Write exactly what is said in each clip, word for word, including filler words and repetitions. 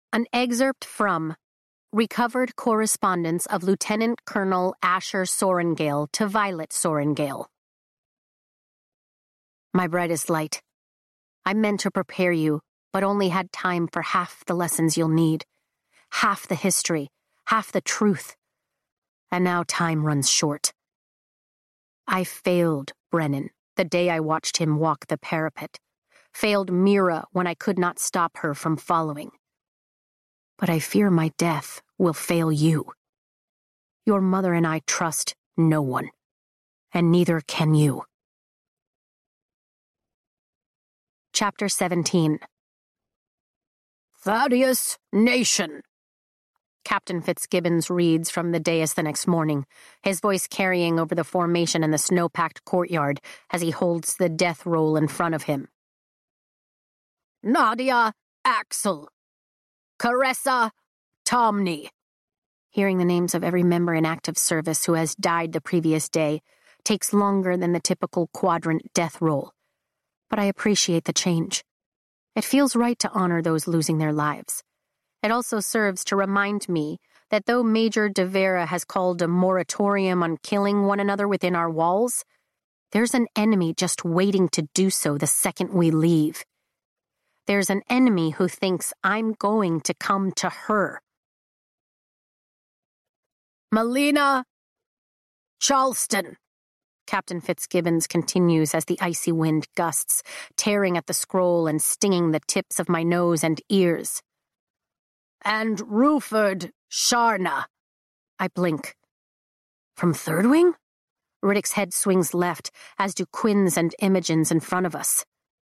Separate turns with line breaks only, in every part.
An excerpt from Recovered Correspondence of Lieutenant Colonel Asher Sorengale to Violet Sorengale. My brightest light, I meant to prepare you, but only had time for half the lessons you'll need, half the history, half the truth. And now time runs short. I failed Brennan the day I watched him walk the parapet, failed Mira when I could not stop her from following. But I fear my death will fail you. Your mother and I trust no one, and neither can you. Chapter seventeen. Thaddeus Nation. Captain Fitzgibbons reads from the dais the next morning, his voice carrying over the formation in the snow-packed courtyard as he holds the death roll in front of him. Nadia Axel. Caressa Tomney. Hearing the names of every member in active service who has died the previous day takes longer than the typical quadrant death roll. But I appreciate the change. It feels right to honor those losing their lives. It also serves to remind me that though Major de Vera has called a moratorium on killing one another within our walls, there's an enemy just waiting to do so the second we leave. There's an enemy who thinks I'm going to come to her. Melina Charleston. Captain Fitzgibbons continues as the icy wind gusts, tearing at the scroll and stinging the tips of my nose and ears. And Ruford Sharna. I blink. From Third Wing? Riddick's head swings left, as do Quinn's and Imogen's in front of us.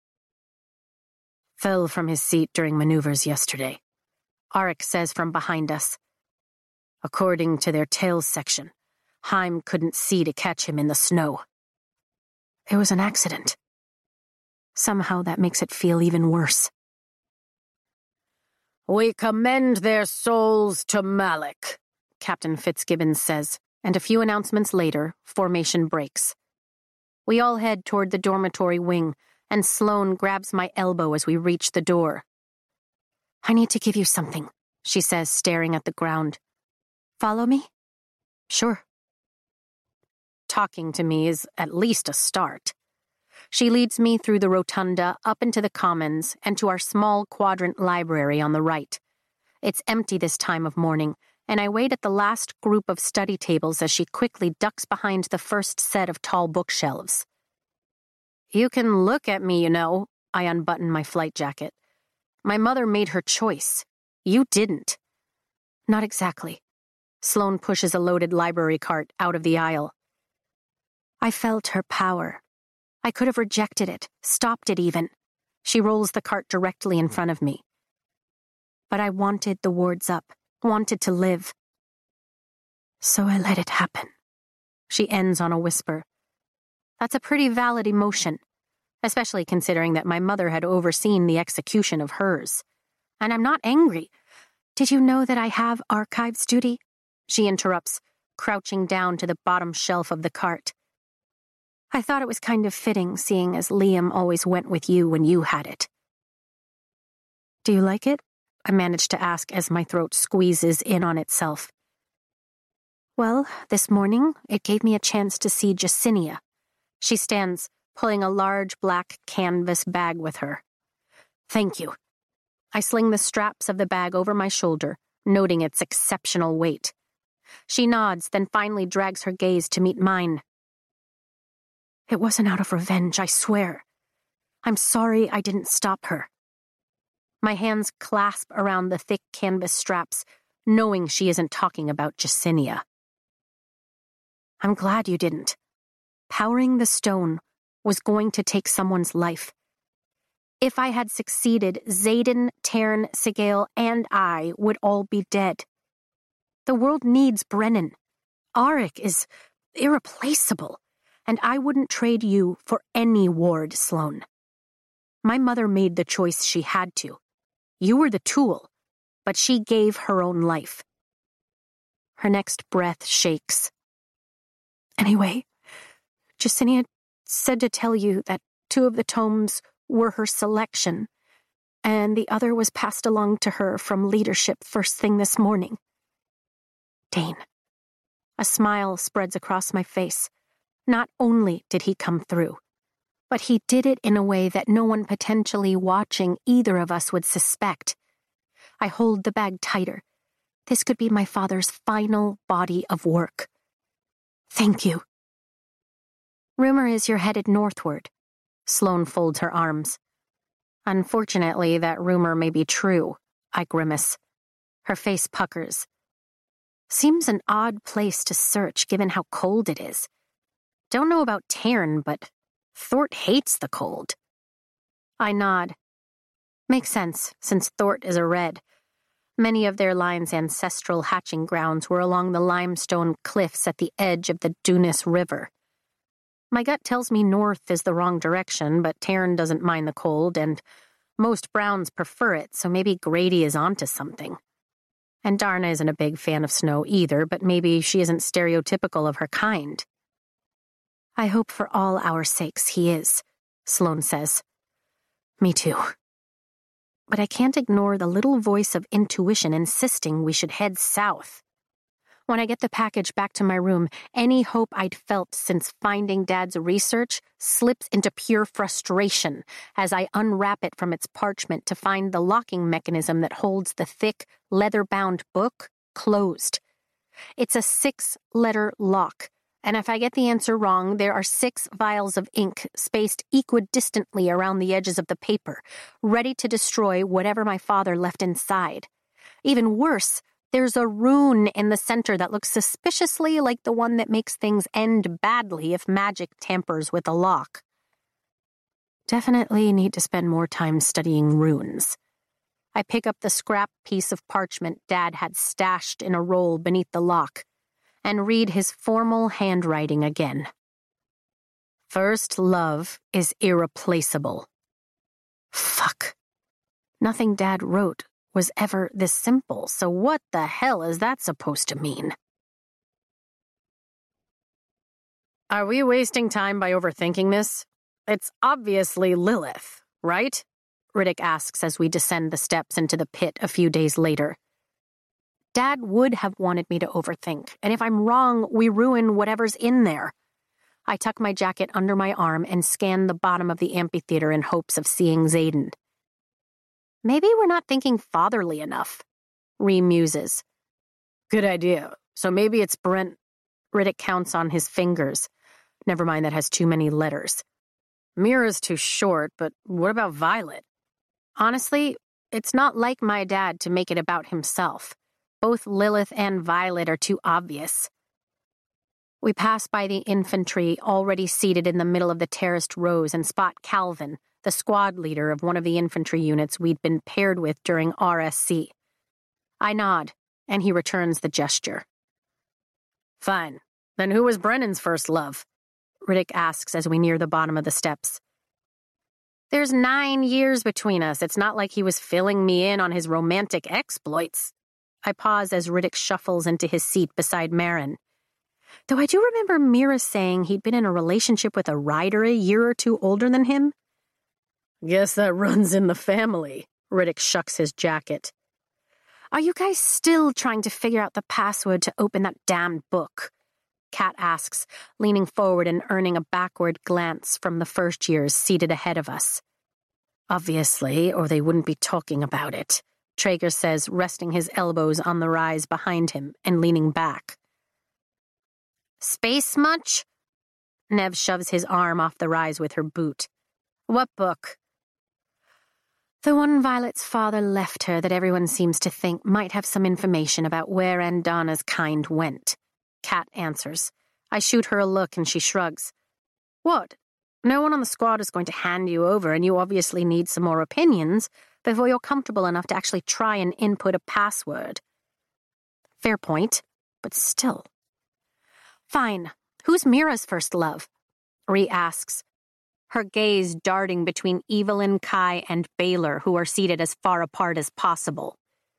Fell from his seat during maneuvers yesterday, Arik says from behind us. According to their tails section, Heim couldn't see to catch him in the snow. It was an accident. Somehow that makes it feel even worse. We commend their souls to Malik, Captain Fitzgibbons says, and a few announcements later, formation breaks. We all head toward the dormitory wing, and Sloane grabs my elbow as we reach the door. I need to give you something, she says, staring at the ground. Follow me? Sure. Talking to me is at least a start. She leads me through the rotunda, up into the commons, and to our small quadrant library on the right. It's empty this time of morning, and I wait at the last group of study tables as she quickly ducks behind the first set of tall bookshelves. You can look at me, you know. I unbutton my flight jacket. My mother made her choice. You didn't. Not exactly. Sloane pushes a loaded library cart out of the aisle. I felt her power. I could have rejected it, stopped it even. She rolls the cart directly in front of me. But I wanted the wards up, wanted to live. So I let it happen. She ends on a whisper. That's a pretty valid emotion, especially considering that my mother had overseen the execution of hers. And I'm not angry. Did you know that I have archives duty? She interrupts, crouching down to the bottom shelf of the cart. I thought it was kind of fitting, seeing as Liam always went with you when you had it. Do you like it? I manage to ask as my throat squeezes in on itself. Well, this morning, it gave me a chance to see Jacinia. She stands, pulling a large black canvas bag with her. Thank you. I sling the straps of the bag over my shoulder, noting its exceptional weight. She nods, then finally drags her gaze to meet mine. It wasn't out of revenge, I swear. I'm sorry I didn't stop her. My hands clasp around the thick canvas straps, knowing she isn't talking about Jacinia. I'm glad you didn't. Powering the stone was going to take someone's life. If I had succeeded, Xaden, Tarn, Sigale, and I would all be dead. The world needs Brennan. Arik is irreplaceable, and I wouldn't trade you for any ward, Sloane. My mother made the choice she had to. You were the tool, but she gave her own life. Her next breath shakes. Anyway, Jacinia said to tell you that two of the tomes were her selection, and the other was passed along to her from leadership first thing this morning. Dane. A smile spreads across my face. Not only did he come through, but he did it in a way that no one potentially watching either of us would suspect. I hold the bag tighter. This could be my father's final body of work. Thank you. Rumor is you're headed northward. Sloane folds her arms. Unfortunately, that rumor may be true, I grimace. Her face puckers. Seems an odd place to search given how cold it is. Don't know about Tairn, but Thort hates the cold. I nod. Makes sense, since Thort is a red. Many of their line's ancestral hatching grounds were along the limestone cliffs at the edge of the Dunis River. My gut tells me north is the wrong direction, but Tairn doesn't mind the cold, and most Browns prefer it, so maybe Grady is onto something. And Darna isn't a big fan of snow either, but maybe she isn't stereotypical of her kind. I hope for all our sakes he is, Sloane says. Me too. But I can't ignore the little voice of intuition insisting we should head south. When I get the package back to my room, any hope I'd felt since finding Dad's research slips into pure frustration as I unwrap it from its parchment to find the locking mechanism that holds the thick, leather-bound book closed. It's a six-letter lock, and if I get the answer wrong, there are six vials of ink spaced equidistantly around the edges of the paper, ready to destroy whatever my father left inside. Even worse, there's a rune in the center that looks suspiciously like the one that makes things end badly if magic tampers with a lock. Definitely need to spend more time studying runes. I pick up the scrap piece of parchment Dad had stashed in a roll beneath the lock and read his formal handwriting again. First love is irreplaceable. Fuck. Nothing Dad wrote was ever this simple, so what the hell is that supposed to mean? Are we wasting time by overthinking this? It's obviously Lilith, right? Riddick asks as we descend the steps into the pit a few days later. Dad would have wanted me to overthink, and if I'm wrong, we ruin whatever's in there. I tuck my jacket under my arm and scan the bottom of the amphitheater in hopes of seeing Xaden. Maybe we're not thinking fatherly enough, Ree muses. Good idea. So maybe it's Brent. Riddick counts on his fingers. Never mind, that has too many letters. Mira's too short, but what about Violet? Honestly, it's not like my dad to make it about himself. Both Lilith and Violet are too obvious. We pass by the infantry already seated in the middle of the terraced rows and spot Calvin, the squad leader of one of the infantry units we'd been paired with during R S C. I nod, and he returns the gesture. Fine. Then who was Brennan's first love? Riddick asks as we near the bottom of the steps. There's nine years between us. It's not like he was filling me in on his romantic exploits. I pause as Riddick shuffles into his seat beside Marin. Though I do remember Mira saying he'd been in a relationship with a rider a year or two older than him. Guess that runs in the family, Riddick shucks his jacket. Are you guys still trying to figure out the password to open that damned book? Kat asks, leaning forward and earning a backward glance from the first years seated ahead of us. Obviously, or they wouldn't be talking about it, Traeger says, resting his elbows on the rise behind him and leaning back. Space much? Nev shoves his arm off the rise with her boot. What book? The one Violet's father left her that everyone seems to think might have some information about where Andana's kind went. Kat answers. I shoot her a look and she shrugs. What? No one on the squad is going to hand you over, and you obviously need some more opinions before you're comfortable enough to actually try and input a password. Fair point, but still. Fine. Who's Mira's first love? Ree asks, her gaze darting between Evelyn, Kai, and Baylor, who are seated as far apart as possible.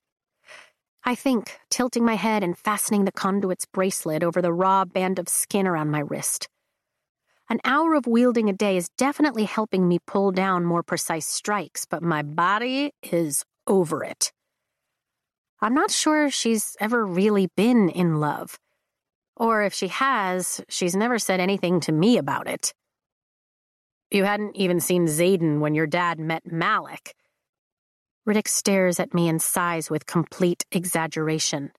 I think, tilting my head and fastening the conduit's bracelet over the raw band of skin around my wrist. An hour of wielding a day is definitely helping me pull down more precise strikes, but my body is over it. I'm not sure she's ever really been in love. Or if she has, she's never said anything to me about it. You hadn't even seen Xaden when your dad met Malik. Riddick stares at me and sighs with complete exaggeration.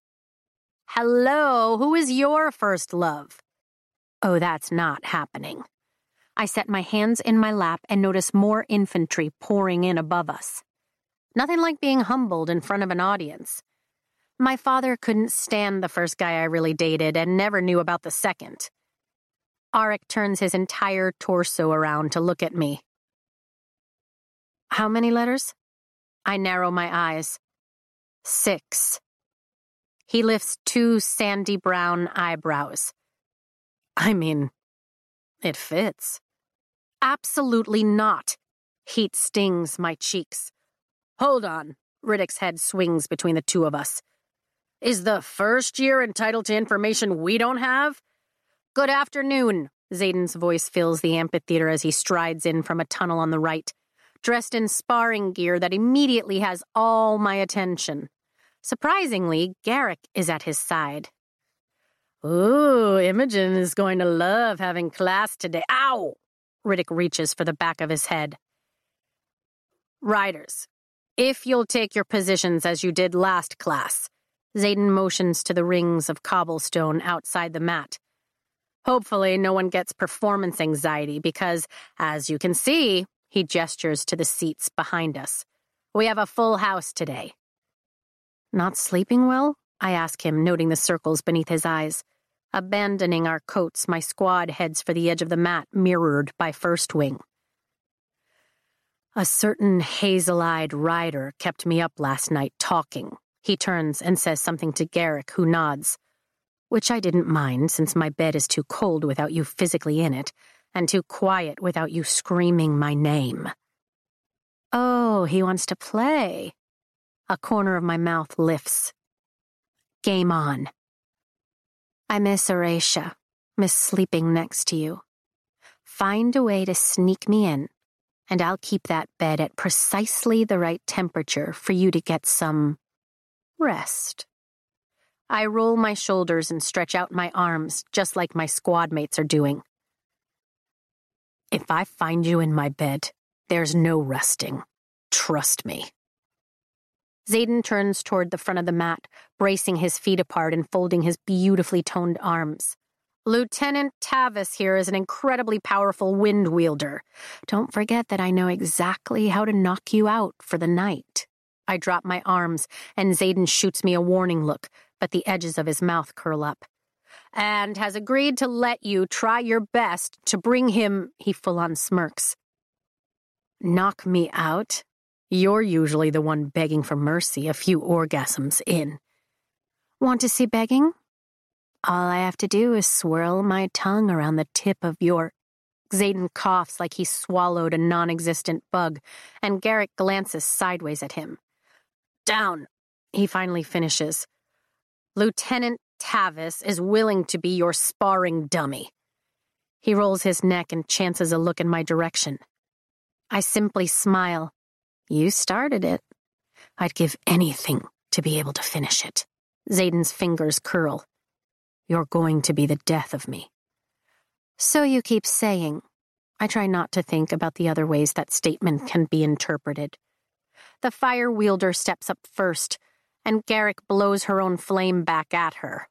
Hello, who is your first love? Oh, that's not happening. I set my hands in my lap and notice more infantry pouring in above us. Nothing like being humbled in front of an audience. My father couldn't stand the first guy I really dated and never knew about the second. Arik turns his entire torso around to look at me. How many letters? I narrow my eyes. Six. He lifts two sandy brown eyebrows. I mean, it fits. Absolutely not. Heat stings my cheeks. Hold on. Riddick's head swings between the two of us. Is the first year entitled to information we don't have? Good afternoon. Xaden's voice fills the amphitheater as he strides in from a tunnel on the right, dressed in sparring gear that immediately has all my attention. Surprisingly, Garrick is at his side. Ooh, Imogen is going to love having class today. Ow! Riddick reaches for the back of his head. Riders, if you'll take your positions as you did last class. Xaden motions to the rings of cobblestone outside the mat. Hopefully no one gets performance anxiety because, as you can see, he gestures to the seats behind us. We have a full house today. Not sleeping well? I ask him, noting the circles beneath his eyes. Abandoning our coats, my squad heads for the edge of the mat, mirrored by First Wing. A certain hazel-eyed rider kept me up last night talking. He turns and says something to Garrick, who nods. Which I didn't mind, since my bed is too cold without you physically in it, and too quiet without you screaming my name. Oh, he wants to play. A corner of my mouth lifts. Game on. I miss Arisha, miss sleeping next to you. Find a way to sneak me in, and I'll keep that bed at precisely the right temperature for you to get some rest. I roll my shoulders and stretch out my arms, just like my squad mates are doing. If I find you in my bed, there's no resting. Trust me. Xaden turns toward the front of the mat, bracing his feet apart and folding his beautifully toned arms. Lieutenant Tavis here is an incredibly powerful wind wielder. Don't forget that I know exactly how to knock you out for the night. I drop my arms, and Xaden shoots me a warning look, but the edges of his mouth curl up. And has agreed to let you try your best to bring him, he full-on smirks. Knock me out? You're usually the one begging for mercy a few orgasms in. Want to see begging? All I have to do is swirl my tongue around the tip of your... Xaden coughs like he swallowed a non-existent bug, and Garrick glances sideways at him. Down, he finally finishes. Lieutenant Tavis is willing to be your sparring dummy. He rolls his neck and chances a look in my direction. I simply smile. You started it. I'd give anything to be able to finish it. Xaden's fingers curl. You're going to be the death of me. So you keep saying. I try not to think about the other ways that statement can be interpreted. The fire wielder steps up first, and Garrick blows her own flame back at her.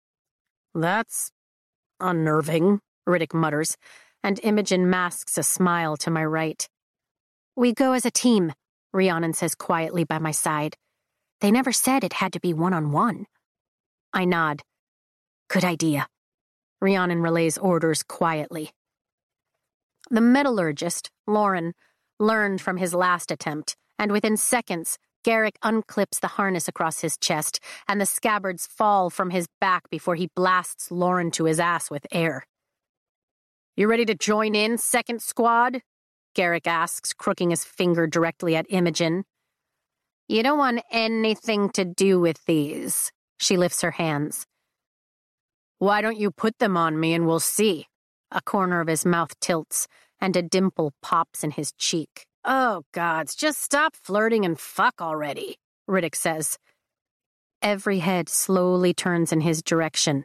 That's unnerving, Riddick mutters, and Imogen masks a smile to my right. We go as a team, Rhiannon says quietly by my side. They never said it had to be one-on-one. I nod. Good idea. Rhiannon relays orders quietly. The metallurgist, Lauren, learned from his last attempt, and within seconds, Garrick unclips the harness across his chest, and the scabbards fall from his back before he blasts Lauren to his ass with air. You ready to join in, second squad? Garrick asks, crooking his finger directly at Imogen. You don't want anything to do with these. She lifts her hands. Why don't you put them on me and we'll see? A corner of his mouth tilts, and a dimple pops in his cheek. Oh, gods, just stop flirting and fuck already, Riddick says. Every head slowly turns in his direction.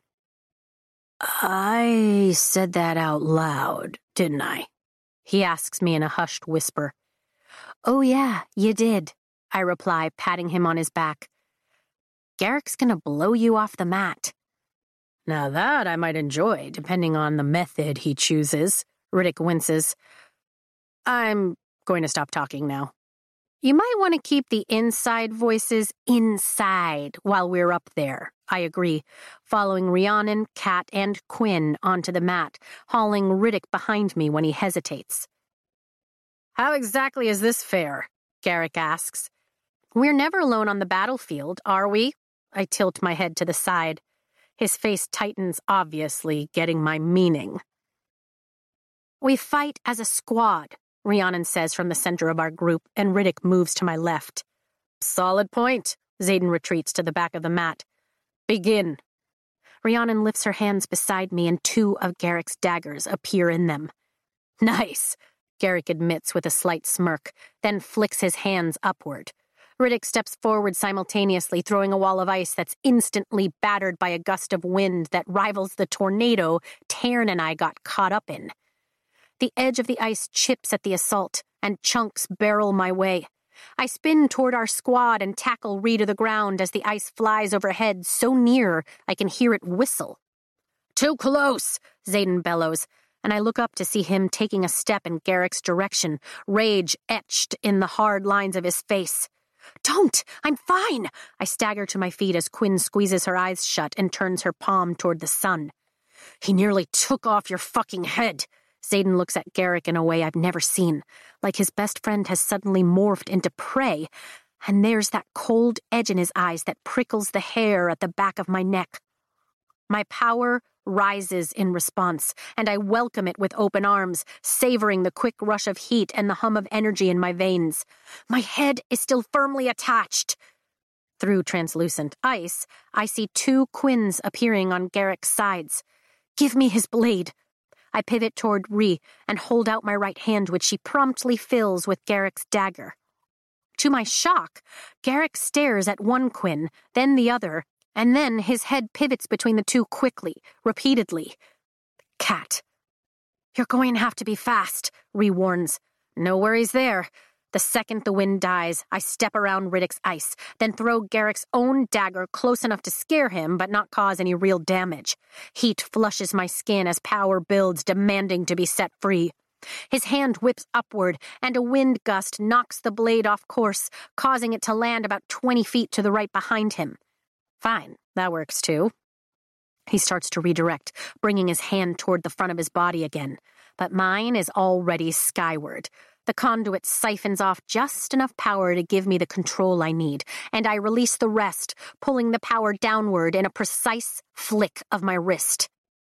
I said that out loud, didn't I? He asks me in a hushed whisper. Oh yeah, you did, I reply, patting him on his back. Garrick's gonna blow you off the mat. Now that I might enjoy, depending on the method he chooses, Riddick winces. I'm going to stop talking now. You might want to keep the inside voices inside while we're up there, I agree, following Rhiannon, Kat, and Quinn onto the mat, hauling Riddick behind me when he hesitates. How exactly is this fair? Garrick asks. We're never alone on the battlefield, are we? I tilt my head to the side. His face tightens, obviously, getting my meaning. We fight as a squad, Rhiannon says from the center of our group, and Riddick moves to my left. Solid point. Xaden retreats to the back of the mat. Begin. Rhiannon lifts her hands beside me, and two of Garrick's daggers appear in them. Nice, Garrick admits with a slight smirk, then flicks his hands upward. Riddick steps forward simultaneously, throwing a wall of ice that's instantly battered by a gust of wind that rivals the tornado Taryn and I got caught up in. The edge of the ice chips at the assault, and chunks barrel my way. I spin toward our squad and tackle Ree to the ground as the ice flies overhead so near I can hear it whistle. Too close, Xaden bellows, and I look up to see him taking a step in Garrick's direction, rage etched in the hard lines of his face. Don't! I'm fine! I stagger to my feet as Quinn squeezes her eyes shut and turns her palm toward the sun. He nearly took off your fucking head. Xaden looks at Garrick in a way I've never seen, like his best friend has suddenly morphed into prey, and there's that cold edge in his eyes that prickles the hair at the back of my neck. My power rises in response, and I welcome it with open arms, savoring the quick rush of heat and the hum of energy in my veins. My head is still firmly attached. Through translucent ice, I see two Quinns appearing on Garrick's sides. Give me his blade. I pivot toward Ree and hold out my right hand, which she promptly fills with Garrick's dagger. To my shock, Garrick stares at one Quinn, then the other, and then his head pivots between the two quickly, repeatedly. Cat. You're going to have to be fast, Ree warns. No worries there. The second the wind dies, I step around Riddick's ice, then throw Garrick's own dagger close enough to scare him but not cause any real damage. Heat flushes my skin as power builds, demanding to be set free. His hand whips upward, and a wind gust knocks the blade off course, causing it to land about twenty feet to the right behind him. Fine, that works too. He starts to redirect, bringing his hand toward the front of his body again, but mine is already skyward. The conduit siphons off just enough power to give me the control I need, and I release the rest, pulling the power downward in a precise flick of my wrist.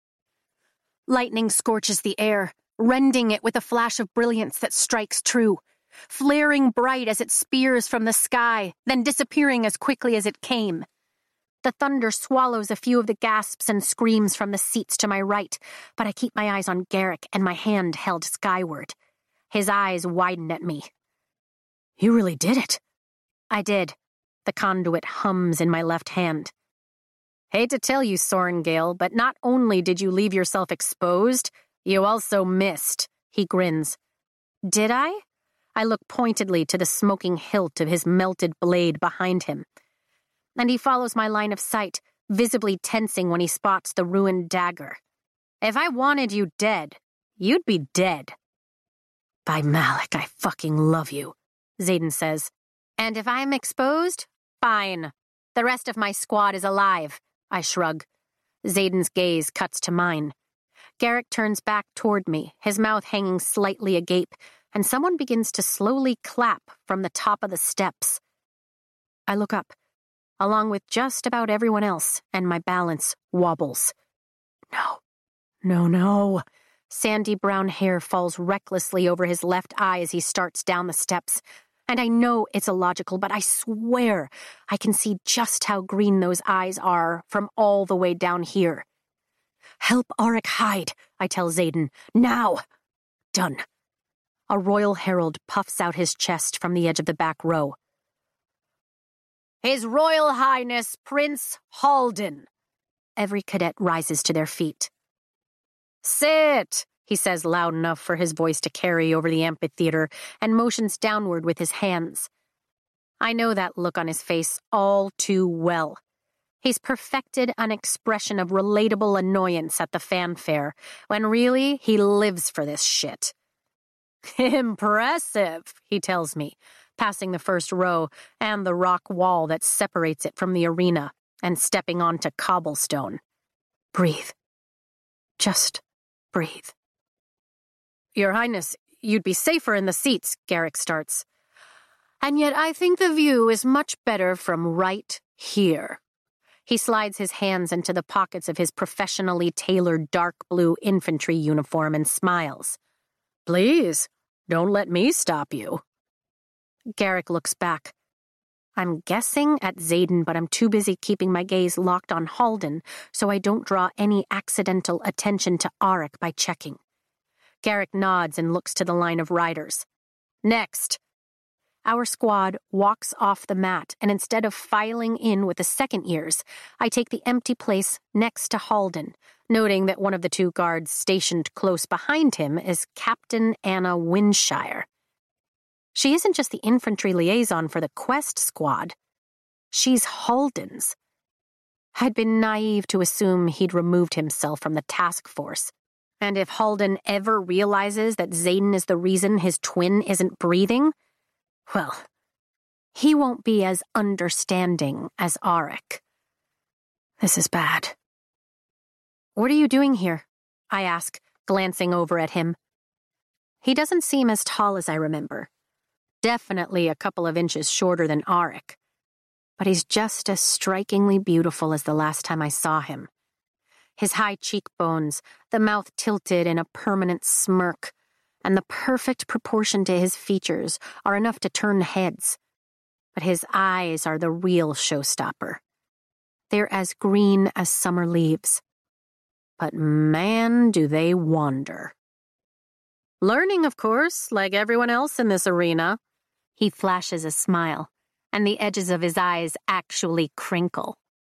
Lightning scorches the air, rending it with a flash of brilliance that strikes true, flaring bright as it spears from the sky, then disappearing as quickly as it came. The thunder swallows a few of the gasps and screams from the seats to my right, but I keep my eyes on Garrick and my hand held skyward. His eyes widen at me. You really did it. I did. The conduit hums in my left hand. Hate to tell you, Sorengale, but not only did you leave yourself exposed, you also missed, he grins. Did I? I look pointedly to the smoking hilt of his melted blade behind him. And he follows my line of sight, visibly tensing when he spots the ruined dagger. If I wanted you dead, you'd be dead. By Malak, I fucking love you, Xaden says. And if I'm exposed, fine. The rest of my squad is alive, I shrug. Xaden's gaze cuts to mine. Garrick turns back toward me, his mouth hanging slightly agape, and someone begins to slowly clap from the top of the steps. I look up, along with just about everyone else, and my balance wobbles. No, no, no. Sandy brown hair falls recklessly over his left eye as he starts down the steps. And I know it's illogical, but I swear I can see just how green those eyes are from all the way down here. Help Auric hide, I tell Xaden. Now! Done. A royal herald puffs out his chest from the edge of the back row. His Royal Highness Prince Halden. Every cadet rises to their feet. Sit, he says loud enough for his voice to carry over the amphitheater and motions downward with his hands. I know that look on his face all too well. He's perfected an expression of relatable annoyance at the fanfare, when really he lives for this shit. Impressive, he tells me, passing the first row and the rock wall that separates it from the arena and stepping onto cobblestone. Breathe. Just breathe. Your Highness, you'd be safer in the seats, Garrick starts. And yet I think the view is much better from right here. He slides his hands into the pockets of his professionally tailored dark blue infantry uniform and smiles. Please, don't let me stop you. Garrick looks back. I'm guessing at Xaden, but I'm too busy keeping my gaze locked on Halden so I don't draw any accidental attention to Auric by checking. Garrick nods and looks to the line of riders. Next. Our squad walks off the mat, and instead of filing in with the second years, I take the empty place next to Halden, noting that one of the two guards stationed close behind him is Captain Anna Windshire. She isn't just the infantry liaison for the quest squad. She's Halden's. I'd been naive to assume he'd removed himself from the task force. And if Halden ever realizes that Xaden is the reason his twin isn't breathing, well, he won't be as understanding as Auric. This is bad. What are you doing here? I ask, glancing over at him. He doesn't seem as tall as I remember. Definitely a couple of inches shorter than Auric. But he's just as strikingly beautiful as the last time I saw him. His high cheekbones, the mouth tilted in a permanent smirk, and the perfect proportion to his features are enough to turn heads. But his eyes are the real showstopper. They're as green as summer leaves. But man, do they wander. Learning, of course, like everyone else in this arena. He flashes a smile, and the edges of his eyes actually crinkle.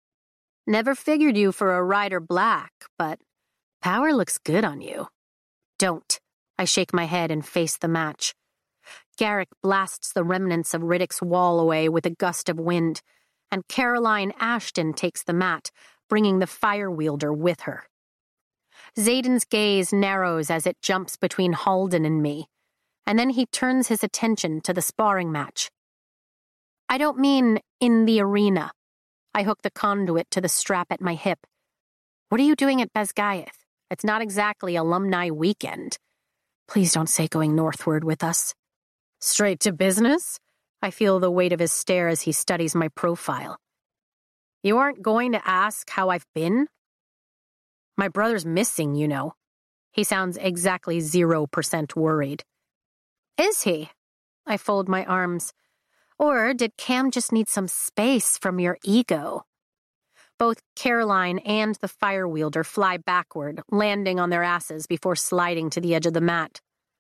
Never figured you for a rider black, but power looks good on you. Don't. I shake my head and face the match. Garrick blasts the remnants of Riddick's wall away with a gust of wind, and Caroline Ashton takes the mat, bringing the fire wielder with her. Xaden's gaze narrows as it jumps between Halden and me, and then he turns his attention to the sparring match. I don't mean in the arena. I hook the conduit to the strap at my hip. What are you doing at Basgiath? It's not exactly alumni weekend. Please don't say going northward with us. Straight to business? I feel the weight of his stare as he studies my profile. You aren't going to ask how I've been? My brother's missing, you know. He sounds exactly zero percent worried. Is he? I fold my arms. Or did Cam just need some space from your ego? Both Caroline and the fire wielder fly backward, landing on their asses before sliding to the edge of the mat.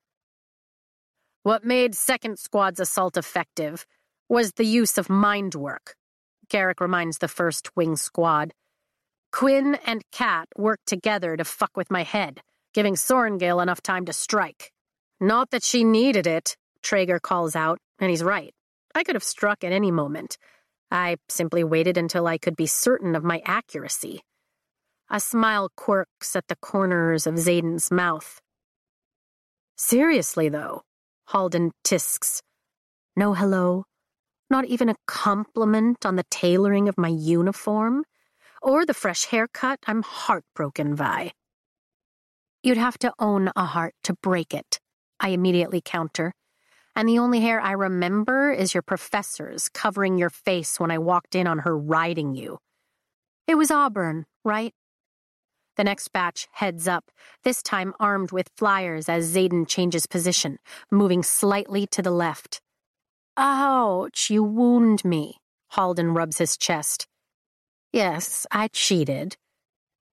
What made Second Squad's assault effective was the use of mind work, Garrick reminds the First Wing Squad. Quinn and Kat worked together to fuck with my head, giving Sorengale enough time to strike. Not that she needed it, Traeger calls out, and he's right. I could have struck at any moment. I simply waited until I could be certain of my accuracy. A smile quirks at the corners of Xaden's mouth. Seriously, though, Halden tisks. No hello? Not even a compliment on the tailoring of my uniform? Or the fresh haircut I'm heartbroken by. You'd have to own a heart to break it, I immediately counter. And the only hair I remember is your professor's covering your face when I walked in on her riding you. It was Auburn, right? The next batch heads up, this time armed with flyers as Xaden changes position, moving slightly to the left. Ouch, you wound me, Halden rubs his chest. Yes, I cheated.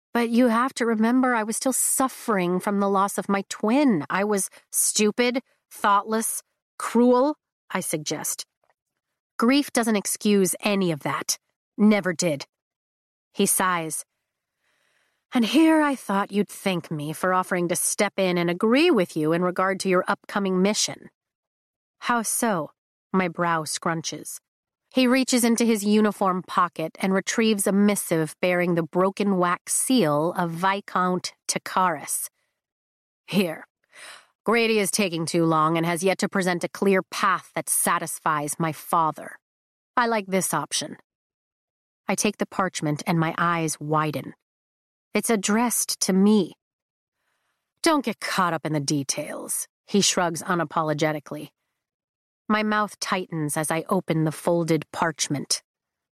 But you have to remember I was still suffering from the loss of my twin. I was stupid, thoughtless, cruel, I suggest. Grief doesn't excuse any of that. Never did. He sighs. And here I thought you'd thank me for offering to step in and agree with you in regard to your upcoming mission. How so? My brow scrunches. He reaches into his uniform pocket and retrieves a missive bearing the broken wax seal of Viscount Takaris. Here. Grady is taking too long and has yet to present a clear path that satisfies my father. I like this option. I take the parchment and my eyes widen. It's addressed to me. Don't get caught up in the details, he shrugs unapologetically. My mouth tightens as I open the folded parchment.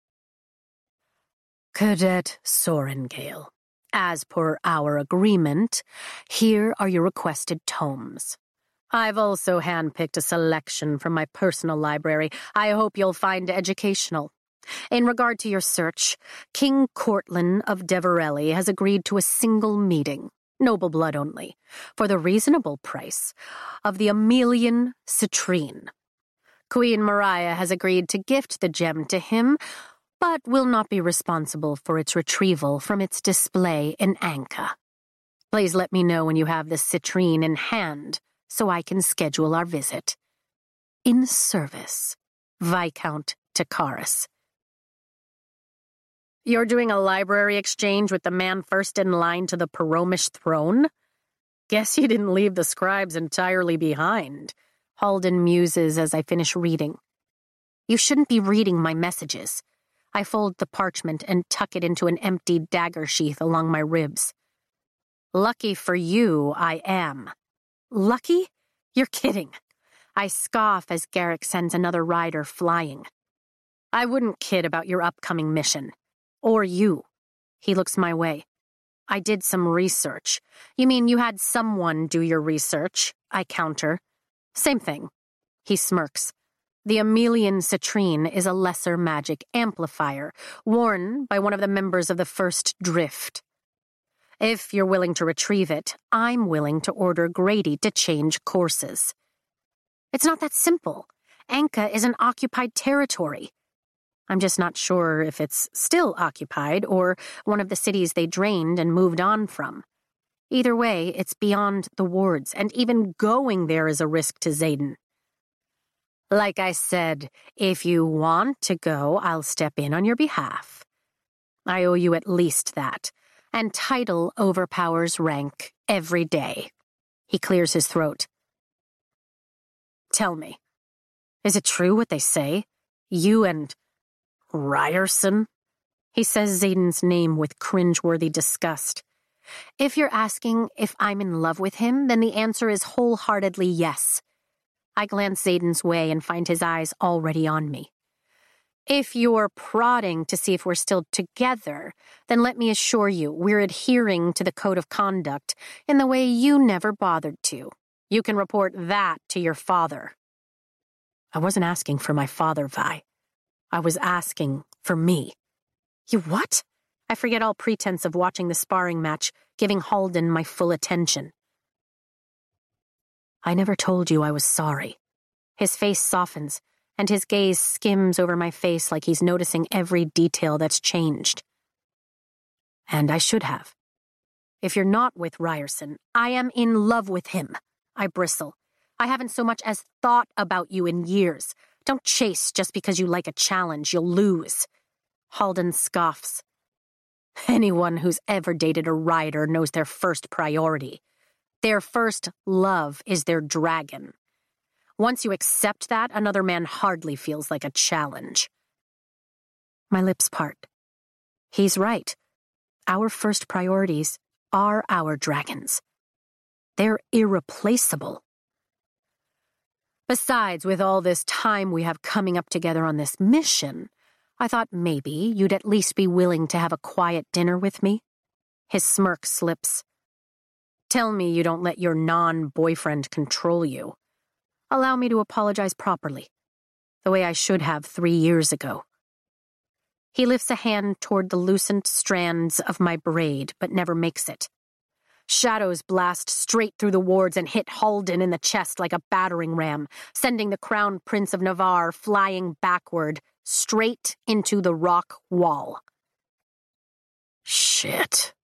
Cadet Sorengale, as per our agreement, here are your requested tomes. I've also handpicked a selection from my personal library I hope you'll find educational. In regard to your search, King Cortland of Deverelli has agreed to a single meeting, noble blood only, for the reasonable price of the Emilian citrine. Queen Mariah has agreed to gift the gem to him, but will not be responsible for its retrieval from its display in Anka. Please let me know when you have the citrine in hand, so I can schedule our visit. In service, Viscount Takaris. You're doing a library exchange with the man first in line to the Paromish throne? Guess you didn't leave the scribes entirely behind. Halden muses as I finish reading. You shouldn't be reading my messages. I fold the parchment and tuck it into an empty dagger sheath along my ribs. Lucky for you, I am. Lucky? You're kidding. I scoff as Garrick sends another rider flying. I wouldn't kid about your upcoming mission. Or you. He looks my way. I did some research. You mean you had someone do your research? I counter. Same thing. He smirks. The Emilian citrine is a lesser magic amplifier, worn by one of the members of the First Drift. If you're willing to retrieve it, I'm willing to order Grady to change courses. It's not that simple. Anka is an occupied territory. I'm just not sure if it's still occupied or one of the cities they drained and moved on from. Either way, it's beyond the wards, and even going there is a risk to Xaden. Like I said, if you want to go, I'll step in on your behalf. I owe you at least that, and title overpowers rank every day. He clears his throat. Tell me, is it true what they say? You and Ryerson? He says Xaden's name with cringeworthy disgust. If you're asking if I'm in love with him, then the answer is wholeheartedly yes. I glance Xaden's way and find his eyes already on me. If you're prodding to see if we're still together, then let me assure you we're adhering to the code of conduct in the way you never bothered to. You can report that to your father. I wasn't asking for my father, Vi. I was asking for me. You what? I forget all pretense of watching the sparring match, giving Halden my full attention. I never told you I was sorry. His face softens, and his gaze skims over my face like he's noticing every detail that's changed. And I should have. If you're not with Ryerson, I am in love with him. I bristle. I haven't so much as thought about you in years. Don't chase just because you like a challenge. You'll lose. Halden scoffs. Anyone who's ever dated a rider knows their first priority. Their first love is their dragon. Once you accept that, another man hardly feels like a challenge. My lips part. He's right. Our first priorities are our dragons. They're irreplaceable. Besides, with all this time we have coming up together on this mission, I thought maybe you'd at least be willing to have a quiet dinner with me. His smirk slips. Tell me you don't let your non-boyfriend control you. Allow me to apologize properly, the way I should have three years ago. He lifts a hand toward the loosened strands of my braid, but never makes it. Shadows blast straight through the wards and hit Halden in the chest like a battering ram, sending the Crown Prince of Navarre flying backward, straight into the rock wall. Shit.